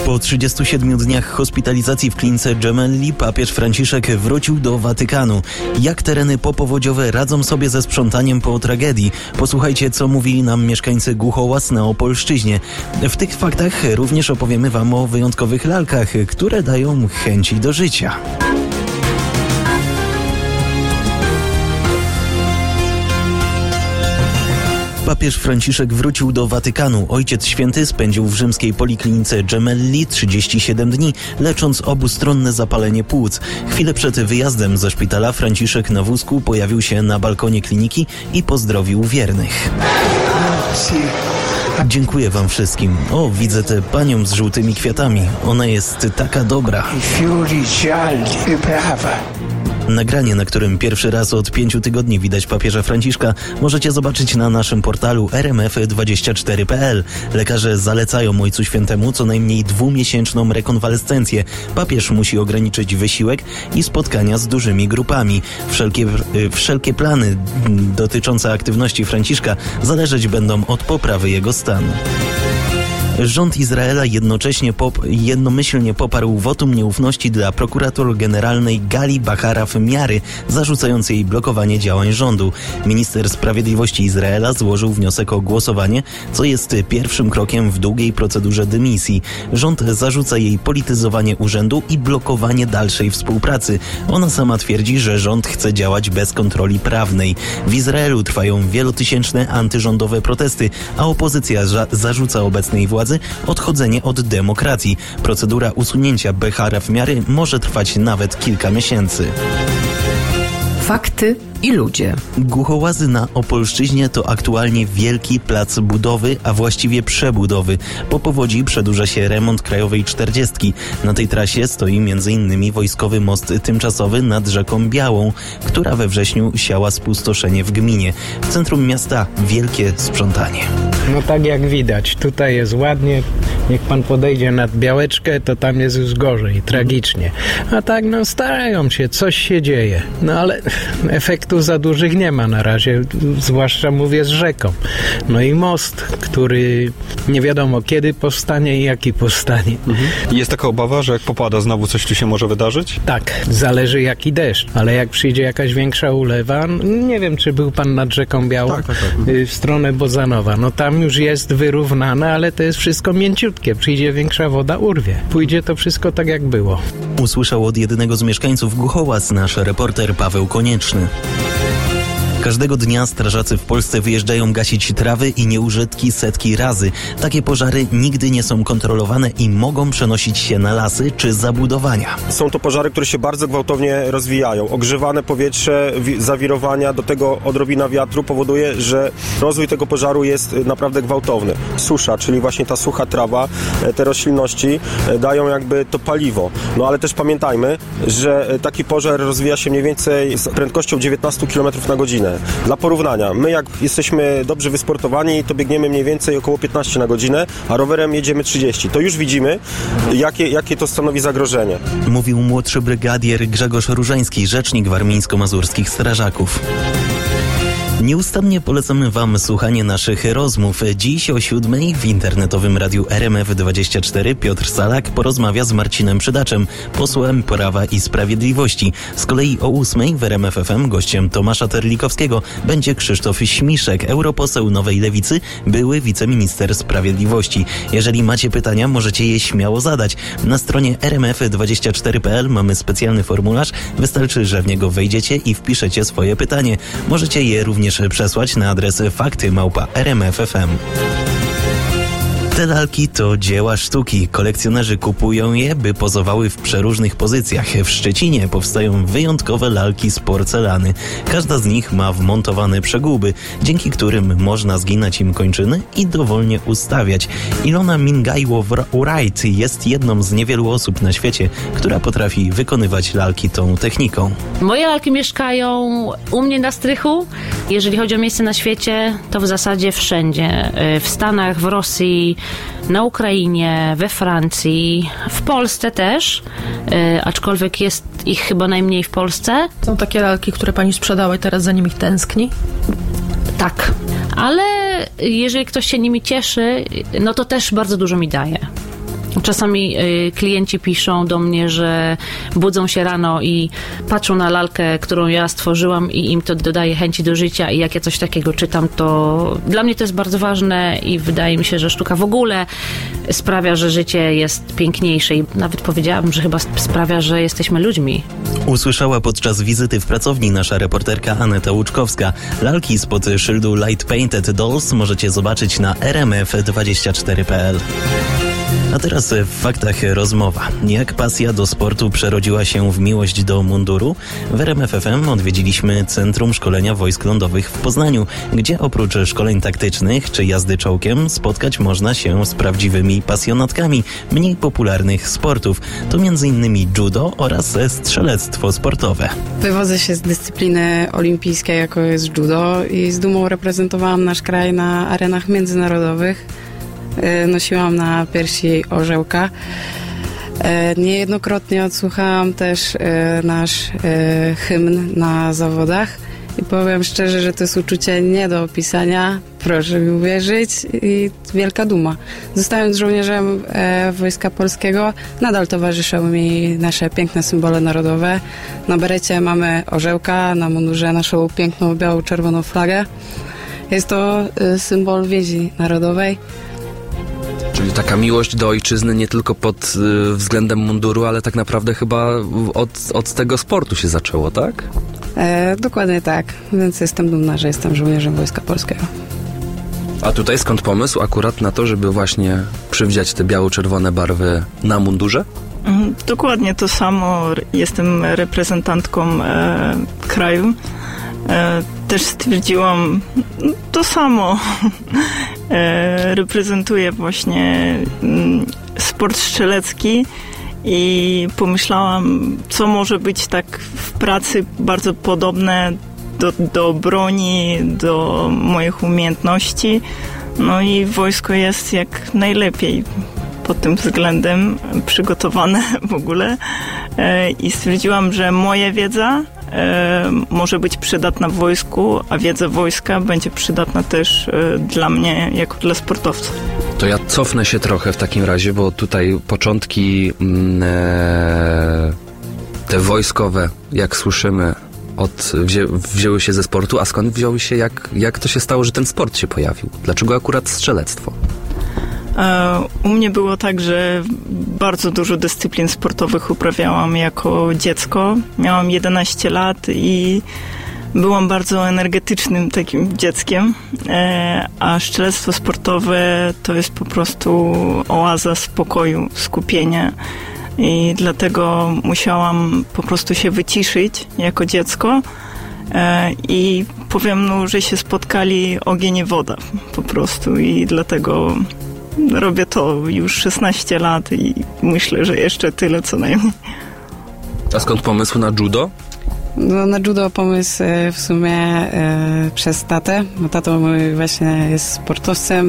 Po 37 dniach hospitalizacji w klinice Gemelli papież Franciszek wrócił do Watykanu. Jak tereny popowodziowe radzą sobie ze sprzątaniem po tragedii? Posłuchajcie, co mówili nam mieszkańcy Głuchołaz na Opolszczyźnie. W tych faktach również opowiemy wam o wyjątkowych lalkach, które dają chęci do życia. Papież Franciszek wrócił do Watykanu. Ojciec Święty spędził w rzymskiej poliklinice Gemelli 37 dni, lecząc obustronne zapalenie płuc. Chwilę przed wyjazdem ze szpitala Franciszek na wózku pojawił się na balkonie kliniki i pozdrowił wiernych. Dziękuję wam wszystkim. O, widzę tę panią z żółtymi kwiatami. Ona jest taka dobra. Nagranie, na którym pierwszy raz od 5 tygodni widać papieża Franciszka, możecie zobaczyć na naszym portalu rmf24.pl. Lekarze zalecają Ojcu Świętemu co najmniej 2-miesięczną rekonwalescencję. Papież musi ograniczyć wysiłek i spotkania z dużymi grupami. Wszelkie plany dotyczące aktywności Franciszka zależeć będą od poprawy jego stanu. Rząd Izraela jednomyślnie poparł wotum nieufności dla prokurator generalnej Gali Bahara-Miary, zarzucając jej blokowanie działań rządu. Minister Sprawiedliwości Izraela złożył wniosek o głosowanie, co jest pierwszym krokiem w długiej procedurze dymisji. Rząd zarzuca jej polityzowanie urzędu i blokowanie dalszej współpracy. Ona sama twierdzi, że rząd chce działać bez kontroli prawnej. W Izraelu trwają wielotysięczne antyrządowe protesty, a opozycja zarzuca obecnej władzy odchodzenie od demokracji. Procedura usunięcia Bahara-Miary może trwać nawet kilka miesięcy. Fakty i ludzie. Głuchołazy na Opolszczyźnie to aktualnie wielki plac budowy, a właściwie przebudowy. Po powodzi przedłuża się remont Krajowej 40. Na tej trasie stoi m.in. wojskowy most tymczasowy nad rzeką Białą, która we wrześniu siała spustoszenie w gminie. W centrum miasta wielkie sprzątanie. No tak jak widać, tutaj jest ładnie. Jak pan podejdzie nad Białeczkę, to tam jest już gorzej, tragicznie. A tak, starają się, coś się dzieje. Ale efektów za dużych nie ma na razie, zwłaszcza mówię z rzeką. No i most, który nie wiadomo kiedy powstanie i jaki powstanie. Jest taka obawa, że jak popada znowu coś tu się może wydarzyć? Tak, zależy jaki deszcz, ale jak przyjdzie jakaś większa ulewa, nie wiem czy był pan nad rzeką Białą, tak. W stronę Bozanowa, tam już jest wyrównane, ale to jest wszystko mięciutkie, przyjdzie większa woda, urwie. Pójdzie to wszystko tak jak było. Usłyszał od jednego z mieszkańców Głuchołaz nasz reporter Paweł Konieczny. Każdego dnia strażacy w Polsce wyjeżdżają gasić trawy i nieużytki setki razy. Takie pożary nigdy nie są kontrolowane i mogą przenosić się na lasy czy zabudowania. Są to pożary, które się bardzo gwałtownie rozwijają. Ogrzewane powietrze, zawirowania, do tego odrobina wiatru powoduje, że rozwój tego pożaru jest naprawdę gwałtowny. Susza, czyli właśnie ta sucha trawa, te roślinności dają jakby to paliwo. Ale też pamiętajmy, że taki pożar rozwija się mniej więcej z prędkością 19 km na godzinę. Dla porównania, my jak jesteśmy dobrze wysportowani, to biegniemy mniej więcej około 15 na godzinę, a rowerem jedziemy 30. To już widzimy, jakie to stanowi zagrożenie. Mówił młodszy brygadier Grzegorz Różański, rzecznik warmińsko-mazurskich strażaków. Nieustannie polecamy wam słuchanie naszych rozmów. Dziś o 7:00 w internetowym radiu RMF24 Piotr Salak porozmawia z Marcinem Przydaczem, posłem Prawa i Sprawiedliwości. Z kolei o 8:00 w RMF FM gościem Tomasza Terlikowskiego będzie Krzysztof Śmiszek, europoseł Nowej Lewicy, były wiceminister sprawiedliwości. Jeżeli macie pytania, możecie je śmiało zadać. Na stronie rmf24.pl mamy specjalny formularz. Wystarczy, że w niego wejdziecie i wpiszecie swoje pytanie. Możecie je również przesłać na adres fakty@rmf.fm. Te lalki to dzieła sztuki. Kolekcjonerzy kupują je, by pozowały w przeróżnych pozycjach. W Szczecinie powstają wyjątkowe lalki z porcelany. Każda z nich ma wmontowane przeguby, dzięki którym można zginać im kończyny i dowolnie ustawiać. Ilona Mingajło-Wright jest jedną z niewielu osób na świecie, która potrafi wykonywać lalki tą techniką. Moje lalki mieszkają u mnie na strychu. Jeżeli chodzi o miejsce na świecie, to w zasadzie wszędzie. W Stanach, w Rosji, na Ukrainie, we Francji, w Polsce też, aczkolwiek jest ich chyba najmniej w Polsce. Są takie lalki, które pani sprzedała i teraz za nimi tęskni? Tak, ale jeżeli ktoś się nimi cieszy, no to też bardzo dużo mi daje. Czasami klienci piszą do mnie, że budzą się rano i patrzą na lalkę, którą ja stworzyłam i im to dodaje chęci do życia i jak ja coś takiego czytam, to dla mnie to jest bardzo ważne i wydaje mi się, że sztuka w ogóle sprawia, że życie jest piękniejsze i nawet powiedziałabym, że chyba sprawia, że jesteśmy ludźmi. Usłyszała podczas wizyty w pracowni nasza reporterka Aneta Łuczkowska. Lalki spod szyldu Light Painted Dolls możecie zobaczyć na rmf24.pl. A teraz w faktach rozmowa. Jak pasja do sportu przerodziła się w miłość do munduru? W RMF FM odwiedziliśmy Centrum Szkolenia Wojsk Lądowych w Poznaniu, gdzie oprócz szkoleń taktycznych czy jazdy czołgiem spotkać można się z prawdziwymi pasjonatkami mniej popularnych sportów. To m.in. judo oraz strzelectwo sportowe. Wywodzę się z dyscypliny olimpijskiej, jaką jest judo i z dumą reprezentowałam nasz kraj na arenach międzynarodowych. Nosiłam na piersi orzełka. Niejednokrotnie odsłuchałam też nasz hymn na zawodach i powiem szczerze, że to jest uczucie nie do opisania. Proszę mi uwierzyć i wielka duma. Zostając żołnierzem Wojska Polskiego, nadal towarzyszą mi nasze piękne symbole narodowe. Na berecie mamy orzełka, na mundurze naszą piękną biało-czerwoną flagę. Jest to symbol więzi narodowej. Czyli taka miłość do ojczyzny nie tylko pod względem munduru, ale tak naprawdę chyba od tego sportu się zaczęło, tak? Dokładnie tak, więc jestem dumna, że jestem żołnierzem Wojska Polskiego. A tutaj skąd pomysł akurat na to, żeby właśnie przywdziać te biało-czerwone barwy na mundurze? Dokładnie to samo. Jestem reprezentantką kraju. Też stwierdziłam to samo. Reprezentuję właśnie sport strzelecki i pomyślałam, co może być tak w pracy bardzo podobne do broni, do moich umiejętności. No i wojsko jest jak najlepiej pod tym względem przygotowane w ogóle i stwierdziłam, że moja wiedza może być przydatna w wojsku, a wiedza wojska będzie przydatna też dla mnie jako dla sportowca. To ja cofnę się trochę w takim razie, bo tutaj początki te wojskowe, jak słyszymy, wzięły się ze sportu, a skąd wzięły się, jak to się stało, że ten sport się pojawił? Dlaczego akurat strzelectwo? U mnie było tak, że bardzo dużo dyscyplin sportowych uprawiałam jako dziecko. Miałam 11 lat i byłam bardzo energetycznym takim dzieckiem, a strzelectwo sportowe to jest po prostu oaza spokoju, skupienia i dlatego musiałam po prostu się wyciszyć jako dziecko i powiem, że się spotkali ogień i woda po prostu i dlatego robię to już 16 lat i myślę, że jeszcze tyle co najmniej. A skąd pomysł na judo? No, na judo pomysł w sumie przez tatę. Bo tato mój właśnie jest sportowcem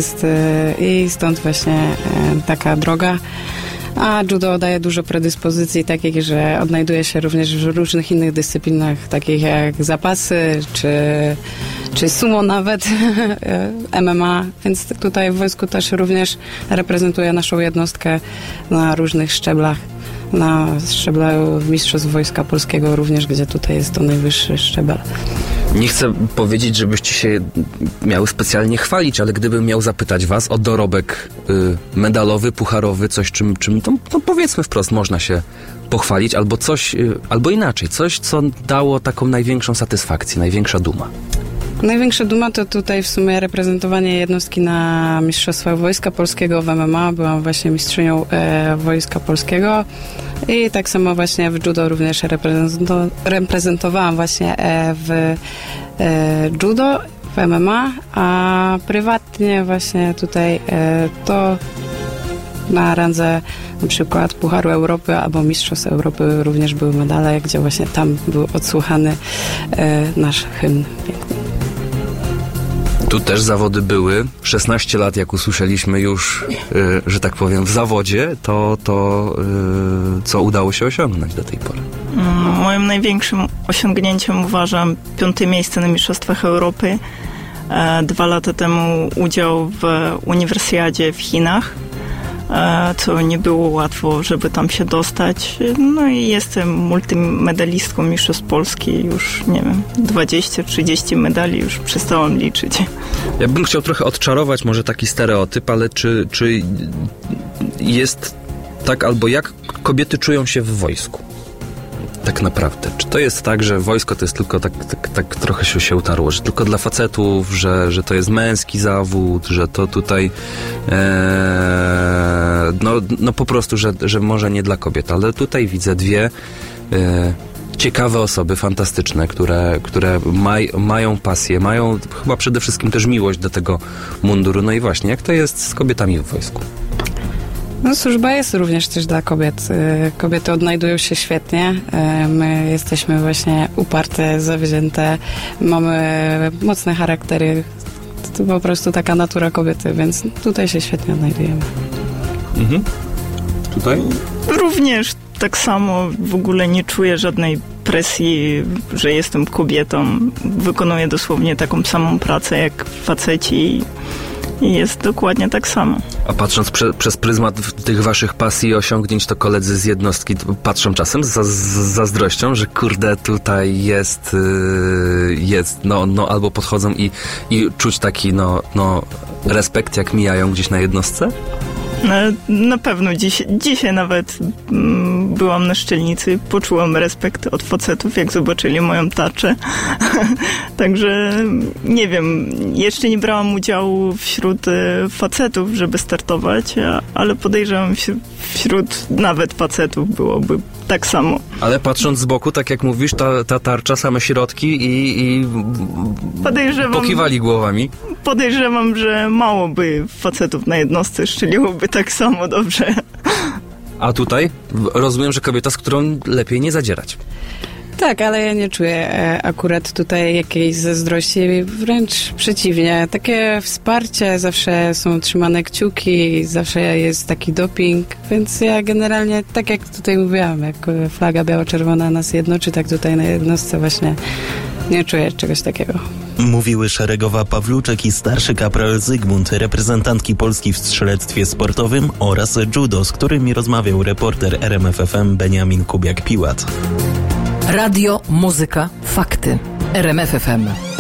i stąd właśnie taka droga. A judo daje dużo predyspozycji takich, że odnajduje się również w różnych innych dyscyplinach, takich jak zapasy, czy sumo nawet, MMA, więc tutaj w wojsku też również reprezentuję naszą jednostkę na różnych szczeblach. Na szczeblu Mistrzostw Wojska Polskiego również, gdzie tutaj jest to najwyższy szczebel. Nie chcę powiedzieć, żebyście się miały specjalnie chwalić, ale gdybym miał zapytać was o dorobek medalowy, pucharowy, coś czym to powiedzmy wprost można się pochwalić, albo coś, albo inaczej, coś, co dało taką największą satysfakcję, największa duma. Największa duma to tutaj w sumie reprezentowanie jednostki na Mistrzostwach Wojska Polskiego w MMA. Byłam właśnie mistrzynią Wojska Polskiego i tak samo właśnie w judo również reprezentowałam właśnie w judo, w MMA, a prywatnie właśnie tutaj to na randze na przykład Pucharu Europy albo Mistrzostw Europy również były medale, gdzie właśnie tam był odsłuchany nasz hymn piękny. Tu też zawody były. 16 lat, jak usłyszeliśmy już, że tak powiem, w zawodzie, to co udało się osiągnąć do tej pory? Moim największym osiągnięciem uważam 5. miejsce na Mistrzostwach Europy. 2 lata temu udział w Uniwersjadzie w Chinach. co nie było łatwo, żeby tam się dostać. No i jestem multimedalistką Mistrzostw Polski, już nie wiem, 20-30 medali już przestałam liczyć. Ja bym chciał trochę odczarować może taki stereotyp, ale czy jest tak albo jak kobiety czują się w wojsku? Tak naprawdę. Czy to jest tak, że wojsko to jest tylko tak trochę się utarło, że tylko dla facetów, że to jest męski zawód, że to tutaj no po prostu, że może nie dla kobiet, ale tutaj widzę dwie ciekawe osoby, fantastyczne, które mają pasję, mają chyba przede wszystkim też miłość do tego munduru. No i właśnie, jak to jest z kobietami w wojsku? No, służba jest również też dla kobiet. Kobiety odnajdują się świetnie. My jesteśmy właśnie uparte, zawzięte, mamy mocne charaktery. To po prostu taka natura kobiety, więc tutaj się świetnie odnajdujemy. Mhm. Tutaj? Również tak samo, w ogóle nie czuję żadnej presji, że jestem kobietą. Wykonuję dosłownie taką samą pracę jak faceci i jest dokładnie tak samo. A patrząc przez pryzmat tych waszych pasji i osiągnięć, to koledzy z jednostki patrzą czasem z zazdrością, że kurde, tutaj jest no albo podchodzą i czuć taki respekt, jak mijają gdzieś na jednostce? Na pewno dzisiaj nawet byłam na szczelnicy, poczułam respekt od facetów, jak zobaczyli moją tarczę. Także nie wiem, jeszcze nie brałam udziału wśród facetów, żeby startować, ale podejrzewam, wśród nawet facetów byłoby tak samo. Ale patrząc z boku, tak jak mówisz, ta tarcza, same środki i pokiwali głowami. Podejrzewam, że mało by facetów na jednostce szczeliłoby tak samo dobrze. Tak, ale ja nie czuję akurat tutaj jakiejś zazdrości, wręcz przeciwnie. Takie wsparcie, zawsze są trzymane kciuki, zawsze jest taki doping, więc ja generalnie, tak jak tutaj mówiłam, jak flaga biało-czerwona nas jednoczy, tak tutaj na jednostce właśnie nie czuję czegoś takiego. Mówiły szeregowa Pawluczek i starszy kapral Zygmunt, reprezentantki Polski w strzelectwie sportowym oraz judo, z którymi rozmawiał reporter RMF FM Beniamin Kubiak-Piłat. Radio, muzyka, fakty. RMF FM.